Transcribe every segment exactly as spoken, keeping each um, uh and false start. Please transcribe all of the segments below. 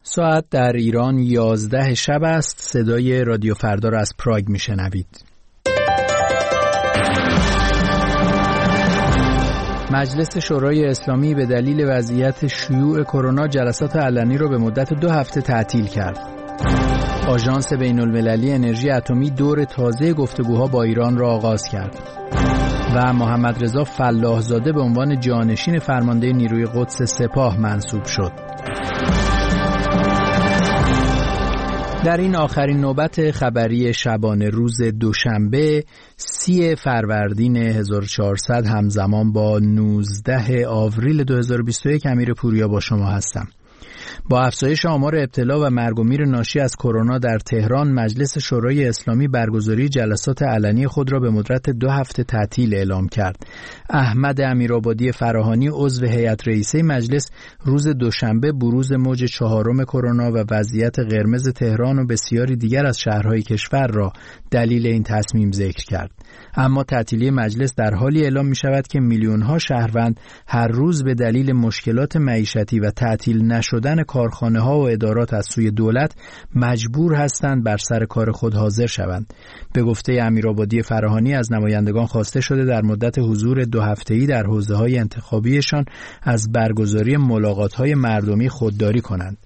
ساعت در ایران یازده شب است. صدای رادیو فردا را از پراگ میشنوید. مجلس شورای اسلامی به دلیل وضعیت شیوع کرونا جلسات علنی را به مدت دو هفته تعطیل کرد. آژانس بین‌المللی انرژی اتمی دور تازه گفتگوها با ایران را آغاز کرد. و محمد رضا فلاح زاده به عنوان جانشین فرمانده نیروی قدس سپاه منصوب شد. در این آخرین نوبت خبری شبانه روز دوشنبه سی فروردین هزار و چهارصد همزمان با نوزده آوریل دو هزار و بیست و یک امیر پوریا با شما هستم. با افزایش آمار ابتلا و مرگ و میر ناشی از کرونا در تهران، مجلس شورای اسلامی برگزاری جلسات علنی خود را به مدت دو هفته تعطیل اعلام کرد. احمد امیرآبادی فراهانی عضو هیئت رئیسه مجلس روز دوشنبه بروز موج چهارم کرونا و وضعیت قرمز تهران و بسیاری دیگر از شهرهای کشور را دلیل این تصمیم ذکر کرد. اما تعطیلی مجلس در حالی اعلام می شود که میلیون‌ها شهروند هر روز به دلیل مشکلات معیشتی و تعطیل نشدن کارخانه‌ها و ادارات از سوی دولت مجبور هستند بر سر کار خود حاضر شوند. به گفته امیرآبادی فراهانی از نمایندگان خواسته شده در مدت حضور دو هفته‌ای در حوزه‌های انتخابیشان از برگزاری ملاقات‌های مردمی خودداری کنند.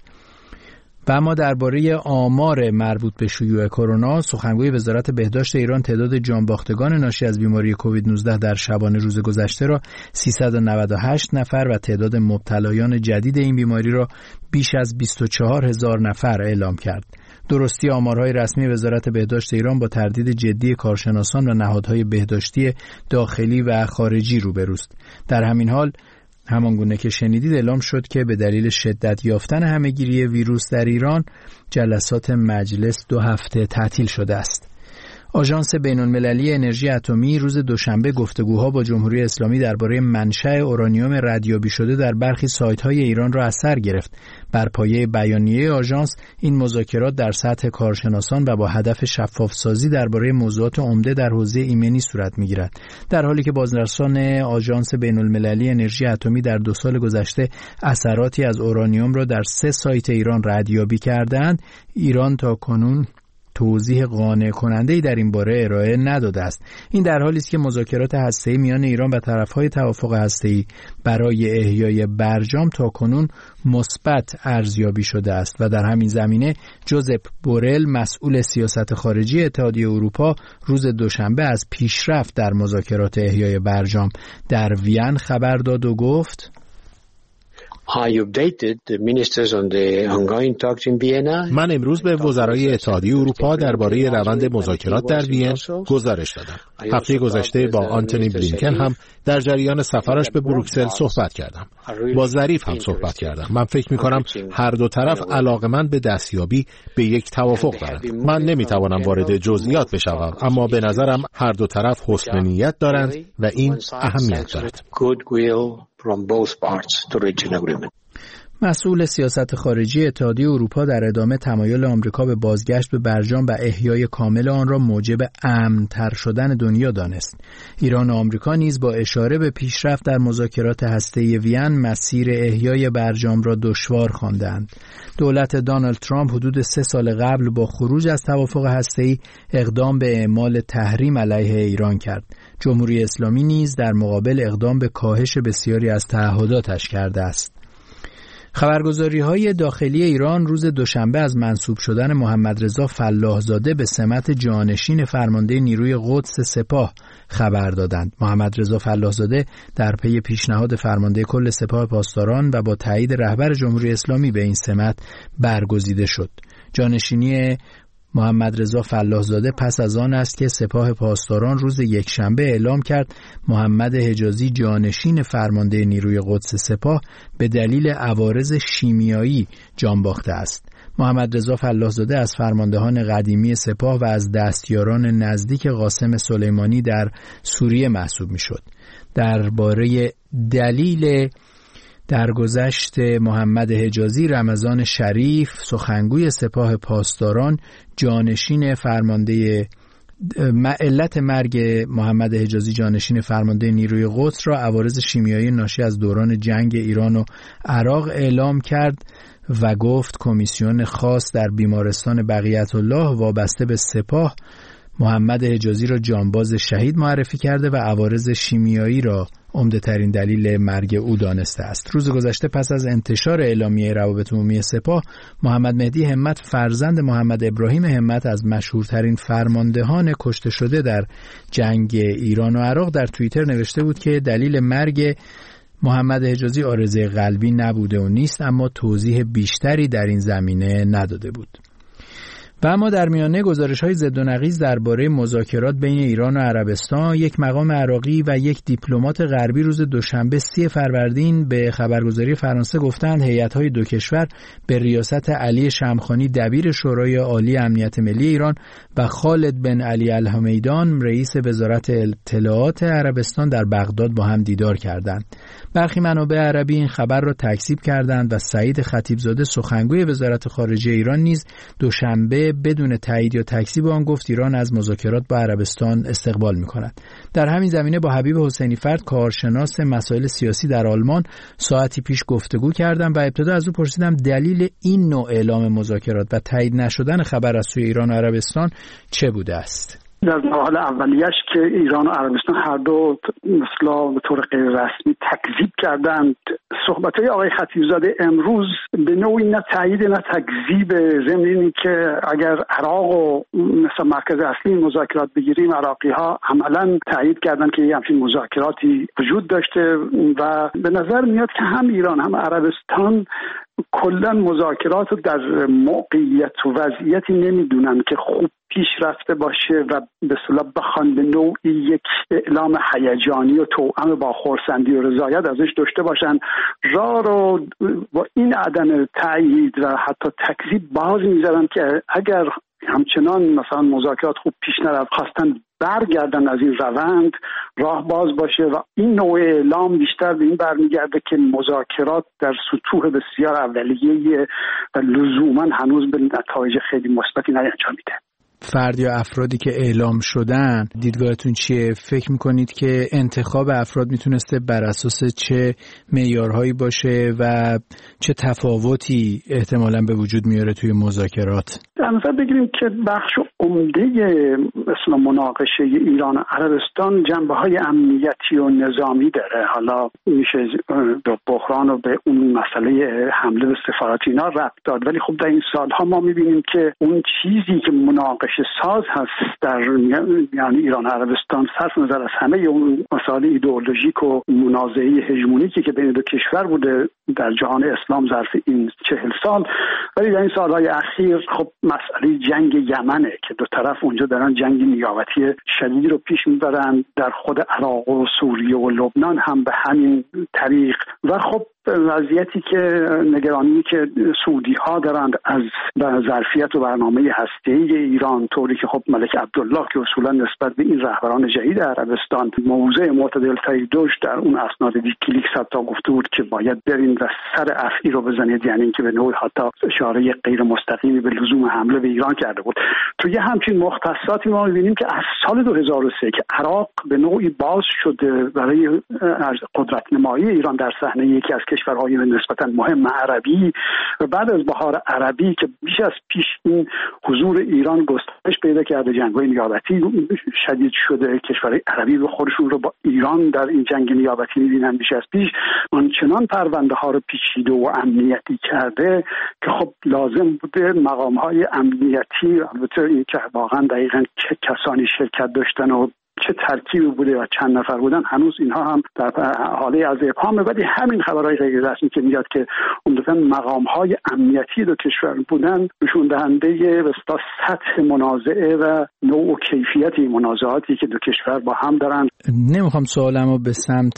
و اما درباره آمار مربوط به شیوع کرونا، سخنگوی وزارت بهداشت ایران تعداد جانباختگان ناشی از بیماری کووید نوزده در شبانه روز گذشته را سیصد و نود و هشت نفر و تعداد مبتلایان جدید این بیماری را بیش از بیست و چهار هزار نفر اعلام کرد. درستی آمارهای رسمی وزارت بهداشت ایران با تردید جدی کارشناسان و نهادهای بهداشتی داخلی و خارجی روبروست. در همین حال همانگونه که شنیدید اعلام شد که به دلیل شدت یافتن همهگیری ویروس در ایران جلسات مجلس دو هفته تعطیل شده است. آژانس بین‌المللی انرژی اتمی روز دوشنبه گفتگوها با جمهوری اسلامی درباره منشأ اورانیوم ردیابی شده در برخی سایت‌های ایران را از سر گرفت. بر پایه بیانیه آژانس این مذاکرات در سطح کارشناسان و با هدف شفاف‌سازی درباره موضوعات عمده در حوزه ایمنی صورت می‌گیرد. در حالی که بازرسان آژانس بین‌المللی انرژی اتمی در دو سال گذشته اثراتی از اورانیوم را در سه سایت ایران ردیابی کردند، ایران تاکنون توضیح قانع کننده‌ای در این باره ارائه نداده است. این در حالی است که مذاکرات هسته‌ای میان ایران و طرف‌های توافق هسته‌ای برای احیای برجام تاکنون مثبت ارزیابی شده است و در همین زمینه جوزپ بورل مسئول سیاست خارجی اتحادیه اروپا روز دوشنبه از پیشرفت در مذاکرات احیای برجام در وین خبر داد و گفت: من امروز به وزرای اتحادیه اروپا درباره روند مذاکرات در وین گزارش دادم. هفته گذشته با آنتونی بلینکن هم در جریان سفرش به بروکسل صحبت کردم. با ظریف هم صحبت کردم. من فکر می کنم هر دو طرف علاقمند به دستیابی به یک توافق دارند. من نمی توانم وارد جزئیات بشوم، اما به نظرم هر دو طرف حسن نیت دارند و این اهمیت دارد. مسئول سیاست خارجی اتحادیه اروپا در ادامه تمایل آمریکا به بازگشت به برجام و احیای کامل آن را موجب امن‌تر شدن دنیا دانست. ایران و آمریکا نیز با اشاره به پیشرفت در مذاکرات هسته‌ای وین مسیر احیای برجام را دشوار خواندند. دولت دونالد ترامپ حدود سه سال قبل با خروج از توافق هسته‌ای اقدام به اعمال تحریم علیه ایران کرد. جمهوری اسلامی نیز در مقابل اقدام به کاهش بسیاری از تعهداتش کرده است. خبرگزاری‌های داخلی ایران روز دوشنبه از منصوب شدن محمد رضا فلاح زاده به سمت جانشین فرمانده نیروی قدس سپاه خبر دادند. محمد رضا فلاح زاده در پی پیشنهاد فرمانده کل سپاه پاسداران و با تایید رهبر جمهوری اسلامی به این سمت برگزیده شد. جانشینی محمد رضا فلاح زاده پس از آن است که سپاه پاسداران روز یکشنبه اعلام کرد محمد حجازی جانشین فرمانده نیروی قدس سپاه به دلیل عوارض شیمیایی جان باخته است. محمد رضا فلاح زاده از فرماندهان قدیمی سپاه و از دستیاران نزدیک قاسم سلیمانی در سوریه محسوب می‌شد. درباره دلیل درگذشت محمد حجازی رمضان شریف، سخنگوی سپاه پاسداران، جانشین فرمانده علت مرگ محمد حجازی جانشین فرمانده نیروی قدس را عوارض شیمیایی ناشی از دوران جنگ ایران و عراق اعلام کرد و گفت کمیسیون خاص در بیمارستان بقیت الله وابسته به سپاه محمد حجازی را جانباز شهید معرفی کرده و عوارض شیمیایی را عمده ترین دلیل مرگ او دانسته است. روز گذشته پس از انتشار اعلامیه روابط عمومی سپاه، محمد مهدی همت فرزند محمد ابراهیم همت از مشهورترین فرماندهان کشته شده در جنگ ایران و عراق در توییتر نوشته بود که دلیل مرگ محمد حجازی عارضه قلبی نبوده و نیست، اما توضیح بیشتری در این زمینه نداده بود. و اما در میانه گزارش‌های ضد و نقیض درباره مذاکرات بین ایران و عربستان، یک مقام عراقی و یک دیپلمات غربی روز دوشنبه سی فروردین به خبرگزاری فرانسه گفتند هیئت‌های دو کشور به ریاست علی شمخانی دبیر شورای عالی امنیت ملی ایران و خالد بن علی الحمیدان رئیس وزارت اطلاعات عربستان در بغداد با هم دیدار کردند. برخی منابع عربی این خبر را تکذیب کردند و سعید خطیبزاده سخنگوی وزارت خارجه ایران نیز دوشنبه بدون تایید یا تکذیب آن گفت ایران از مذاکرات با عربستان استقبال می‌کند. در همین زمینه با حبیب حسینی فرد کارشناس مسائل سیاسی در آلمان ساعتی پیش گفتگو کردم و ابتدا از او پرسیدم دلیل این نوع اعلام مذاکرات و تایید نشدن خبر از سوی ایران و عربستان چه بوده است؟ در مراحل اولیش که ایران و عربستان هر دو مثلا به طور غیر رسمی تکذیب کردند، صحبت‌های آقای خطیبزاده امروز به نوعی نه تایید نه تکذیب، ضمن اینی که اگر عراق و مثلا مرکز اصلی مذاکرات بگیریم، عراقی‌ها عملاً تایید کردند که همچین مذاکراتی وجود داشته و به نظر میاد که هم ایران هم عربستان کلا مذاکرات رو در موقعیت و وضعیتی نمیدونن که خوب پیش رفته باشه و به اصطلاح بخوان به نوعی یک اعلام هیجانی و توأم با خرسندی و رضایت ازش داشته باشن. راه رو با این عدم تایید و حتی تکذیب باز میذارن که اگر همچنان مثلا مذاکرات خوب پیش نرفت خواستن برگردن از این روند، راه باز باشه و این نوع اعلام بیشتر به این برمیگرده که مذاکرات در سطوح بسیار اولیه و لزوما هنوز به نتایج خیلی مثبتی نیانجامیده. فرد یا افرادی که اعلام شدن، دیدگاهتون چیه؟ فکر میکنید که انتخاب افراد میتونسته بر اساس چه معیارهایی باشه و چه تفاوتی احتمالاً به وجود میاره توی مذاکرات؟ در نظر بگیریم که بخش عمده مثلا مناقشه ایران و عربستان جنبه‌های امنیتی و نظامی داره. حالا میشه به بحران و به اون مسئله حمله به سفارت اینا ربط داد، ولی خب در این سالها ما میبینیم که اون چیزی که مناقشه ساز هست در یعنی ایران و عربستان، صرف نظر از همه اون مسائل ایدئولوژیک و منازعه هژمونیکی که بین دو کشور بوده در جهان اسلام ظرف این چهل سال، ولی در این سالهای اخیر خب مسئله جنگ یمنه که دو طرف اونجا دارن جنگ نیابتی شدیدی رو پیش میبرن، در خود عراق و سوریه و لبنان هم به همین طریق. و خب وضعیتی که نگرانی که سعودی ها دارند از ظرفیت و برنامه هسته‌ای ایران، طوری که خب ملک عبدالله که اصولا نسبت به این رهبران جدید عربستان موضع معتدل تری داشت، در اون اسناد ویکیلیکس حتی گفته بود که باید برین و سر افعی رو بزنید، یعنی اینکه به نوعی حتی اشاره غیر مستقیمی به لزوم حمله به ایران کرده بود. تو یه همچین مختصاتی ما می‌بینیم که از سال دو هزار و سه که عراق به نوعی باز شده برای قدرت نمایی ایران در صحنه یکی از کشورهای نسبتاً مهم عربی و بعد از بهار عربی که بیش از پیش این حضور ایران گسترش پیدا کرده، جنگ‌های نیابتی شدید شده، کشورهای عربی به خودشون رو با ایران در این جنگ نیابتی می‌بینن بیش از پیش، آنچنان پرونده ها رو پیچیده و امنیتی کرده که خب لازم بوده مقام‌های امنیتی، البته این که واقعا دقیقاً چه کسانی شرکت داشتن و چه ترکیبی بوده و چند نفر بودن هنوز اینها هم در حاله از ابهامه، ولی همین خبرهای غیر رسمی که میاد که عمدتاً مقام‌های امنیتی دو کشور بودن نشون دهنده وسط سطح منازعه و نوع و کیفیت این منازعاتی که دو کشور با هم دارن. نمیخوام سوالمو به سمت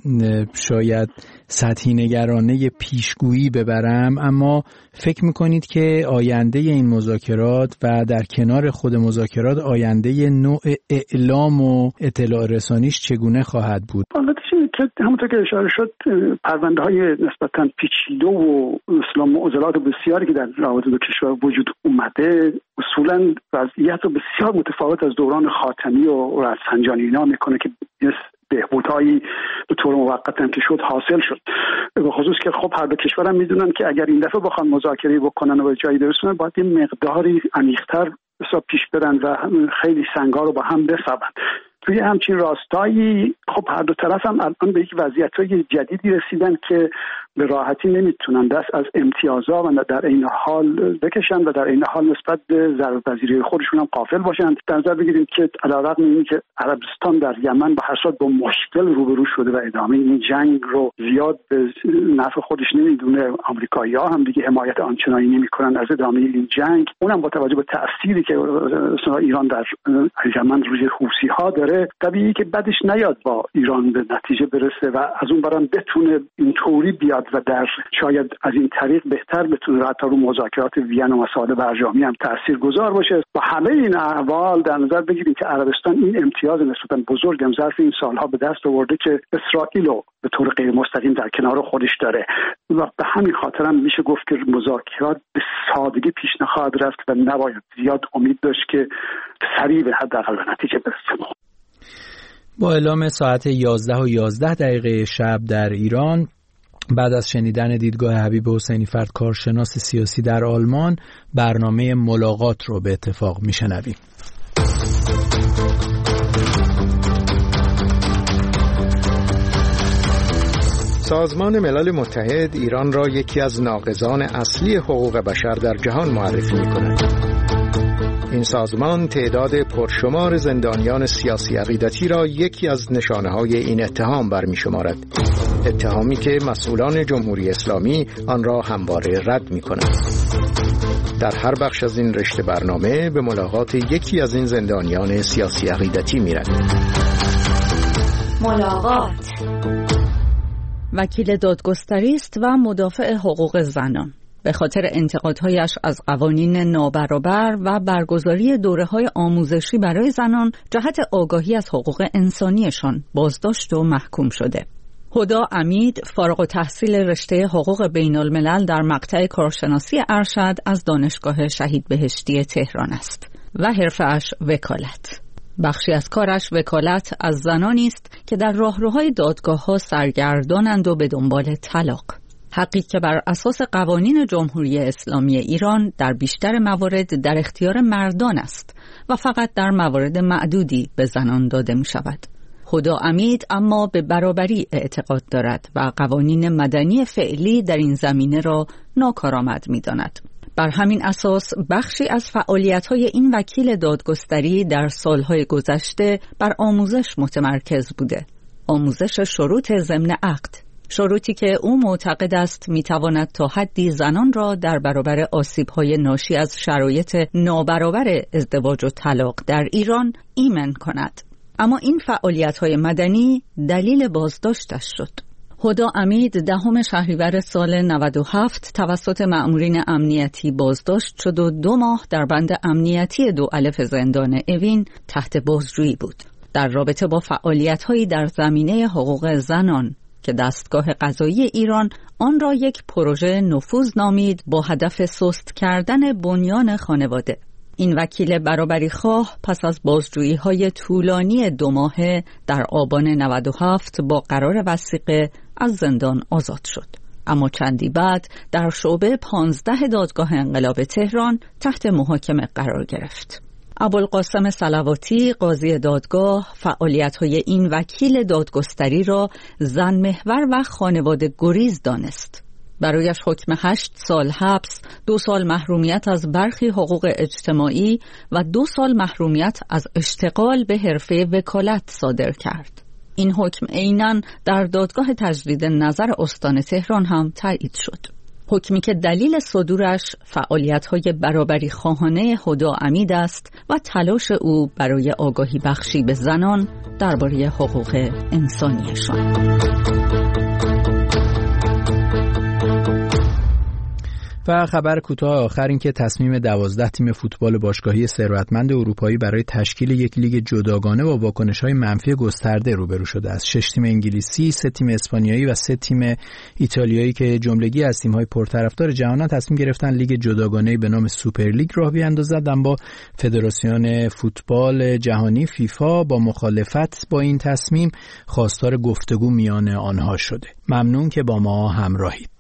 شاید سطحی نگرانه پیشگویی ببرم، اما فکر میکنید که آینده این مذاکرات و در کنار خود مذاکرات آینده نوع اعلام و و اطلاع رسانیش چگونه خواهد بود؟ که همونطور که اشاره شد پرونده های نسبتاً پیچیده و مثلا معضلات بسیاری که در روابط دو کشور وجود اومده اصولاً وضعیت رو بسیار متفاوت از دوران خاتمی و رفسنجانی اینا میکنه که بهبودهایی به طور موقت هم که شد حاصل شد، به خصوص که خب هر دو کشور هم میدونن که اگر این دفعه بخوان مذاکره بکنن و به جایی برسونن باید یه مقداری عمیق‌تر حساب پیش برن و خیلی سنگا رو با هم بسابن. توی همچین راستایی خب هر دو طرف هم الان به یک وضعیت‌های جدیدی رسیدن که به راحتی نمیتونن دست از امتیازها و در این حال بکشن و در این حال نسبت به ضربه‌پذیری خودشون هم غافل باشن. در نظر بگیریم که علیرغم اینکه عربستان در یمن به هر صورت با مشکل روبرو شده و ادامه این جنگ رو زیاد به نفع خودش نمیدونه، آمریکایی‌ها هم دیگه حمایت آنچنانی نمیکنن از ادامه این جنگ، اونم با توجه به تأثیری که ایران در یمن روی حوثی‌ها داره طبیعی که بعدش نیاد با ایران به نتیجه برسه و از اون برم بتونه اینطوری بیاد و در شاید از این طریق بهتر بتونه حتی رو مذاکرات وین و مسائل برجامی هم تاثیرگذار باشه. با همه این احوال در نظر بگیریم که عربستان این امتیاز نسبتاً بزرگ هم ظرف این سالها به دست آورده که اسرائیل رو به طور غیر مستقیم در کنار خودش داره و به همین خاطر هم میشه گفت که مذاکرات به سادگی پیش نخواهد رفت و نباید زیاد امید داشت که سریع به حداقل به نتیجه برسه. با اعلام ساعت یازده و یازده دقیقه شب در ایران، بعد از شنیدن دیدگاه حبیب حسینی فرد کارشناس سیاسی در آلمان، برنامه ملاقات رو به اتفاق میشنویم. سازمان ملل متحد ایران را یکی از ناقضان اصلی حقوق بشر در جهان معرفی می‌کند. این سازمان تعداد پرشمار زندانیان سیاسی عقیدتی را یکی از نشانه‌های این اتهام برمی‌شمارد. اتهامی که مسئولان جمهوری اسلامی آن را همواره رد می‌کنند. در هر بخش از این رشته برنامه به ملاقات یکی از این زندانیان سیاسی عقیدتی می‌رویم. ملاقات. وکیل دادگستری است و مدافع حقوق زنان. به خاطر انتقادهایش از قوانین نابرابر و برگزاری دوره‌های آموزشی برای زنان جهت آگاهی از حقوق انسانیشان بازداشت و محکوم شده. هدا امید فارغ التحصیل رشته حقوق بین الملل در مقطع کارشناسی ارشد از دانشگاه شهید بهشتی تهران است و حرفه‌اش وکالت. بخشی از کارش وکالت از زنانی است که در راهروهای دادگاه‌ها سرگردانند و به دنبال طلاق. حقی که بر اساس قوانین جمهوری اسلامی ایران در بیشتر موارد در اختیار مردان است و فقط در موارد معدودی به زنان داده می شود. هدا امید اما به برابری اعتقاد دارد و قوانین مدنی فعلی در این زمینه را ناکارآمد می داند. بر همین اساس بخشی از فعالیت‌های این وکیل دادگستری در سالهای گذشته بر آموزش متمرکز بوده. آموزش شروط ضمن عقد، شروطی که او معتقد است میتواند تا حدی زنان را در برابر آسیب‌های ناشی از شرایط نابرابر ازدواج و طلاق در ایران ایمن کند. اما این فعالیت‌های مدنی دلیل بازداشتش شد. هدا امید دهم شهریور سال نود و هفت توسط مأمورین امنیتی بازداشت شد و دو ماه در بند امنیتی دو الف زندان اوین تحت بازجویی بود در رابطه با فعالیت‌هایی در زمینه حقوق زنان که دستگاه قضایی ایران آن را یک پروژه نفوذ نامید با هدف سست کردن بنیان خانواده. این وکیل برابری خواه پس از بازجویی‌های طولانی دو ماهه در آبان نود و هفت با قرار وثیقه از زندان آزاد شد. اما چندی بعد در شعبه پانزده دادگاه انقلاب تهران تحت محاکمه قرار گرفت. ابوالقاسم صلواتی قاضی دادگاه فعالیت‌های این وکیل دادگستری را زن محور و خانواده گریز دانست. برایش حکم هشت سال حبس، دو سال محرومیت از برخی حقوق اجتماعی و دو سال محرومیت از اشتغال به حرفه وکالت صادر کرد. این حکم عیناً در دادگاه تجدید نظر استان تهران هم تایید شد. حکمی که دلیل صدورش فعالیت‌های برابری خواهانه هدا امید است و تلاش او برای آگاهی بخشی به زنان درباره حقوق انسانیشان. و خبر کوتاه آخر این که تصمیم دوازده تیم فوتبال باشگاهی ثروتمند اروپایی برای تشکیل یک لیگ جداگانه با واکنش‌های منفی گسترده روبرو شده است. شش تیم انگلیسی، سه تیم اسپانیایی و سه تیم ایتالیایی که جملگی از تیم‌های پرطرفدار جهان تصمیم گرفتن لیگ جداگانه‌ای به نام سوپر لیگ راه بیاندازند، اما فدراسیون فوتبال جهانی فیفا با مخالفت با این تصمیم خواستار گفتگو میان آنها شده. ممنون که با ما همراهید.